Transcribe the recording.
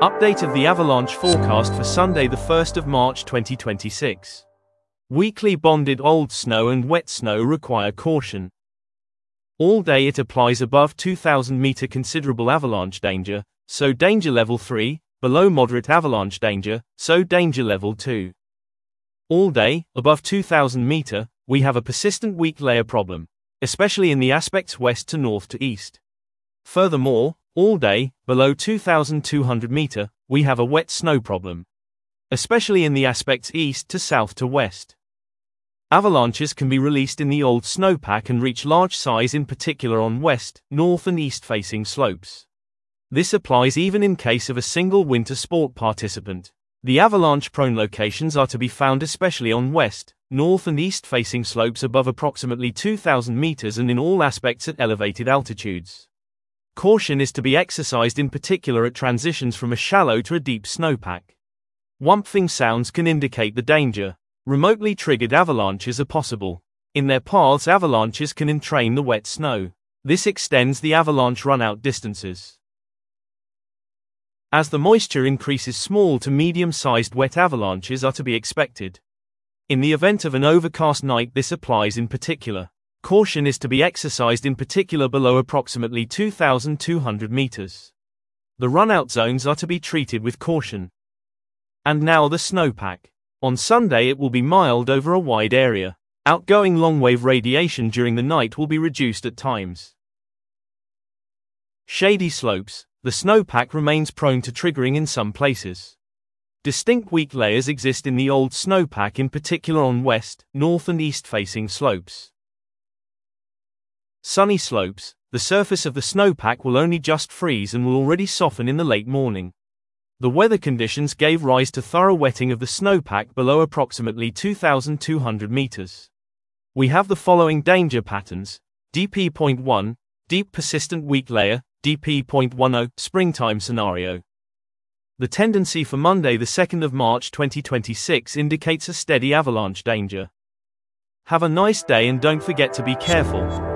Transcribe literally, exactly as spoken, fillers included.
Update of the avalanche forecast for Sunday the first of March twenty twenty-six. Weekly bonded old snow and wet snow require caution. All day it applies above two thousand meter considerable avalanche danger, so danger level three, below moderate avalanche danger, so danger level two. All day, above two thousand meter, we have a persistent weak layer problem, especially in the aspects west to north to east. Furthermore, all day, below two thousand two hundred meter, we have a wet snow problem, especially in the aspects east to south to west. Avalanches can be released in the old snowpack and reach large size in particular on west, north and east facing slopes. This applies even in case of a single winter sport participant. The avalanche-prone locations are to be found especially on west, north and east facing slopes above approximately two thousand meters and in all aspects at elevated altitudes. Caution is to be exercised in particular at transitions from a shallow to a deep snowpack. Whumping sounds can indicate the danger. Remotely triggered avalanches are possible. In their paths, avalanches can entrain the wet snow. This extends the avalanche runout distances. As the moisture increases, small to medium-sized wet avalanches are to be expected. In the event of an overcast night, this applies in particular. Caution is to be exercised in particular below approximately two thousand two hundred meters. The runout zones are to be treated with caution. And now the snowpack. On Sunday it will be mild over a wide area. Outgoing long-wave radiation during the night will be reduced at times. Shady slopes. The snowpack remains prone to triggering in some places. Distinct weak layers exist in the old snowpack, in particular on west, north and east facing slopes. Sunny slopes. The surface of the snowpack will only just freeze and will already soften in the late morning. The weather conditions gave rise to thorough wetting of the snowpack below approximately two thousand two hundred meters. We have the following danger patterns: D P zero point one, deep persistent weak layer, D P zero point ten, springtime scenario. The tendency for Monday the second of March twenty twenty-six indicates a steady avalanche danger. Have a nice day and don't forget to be careful.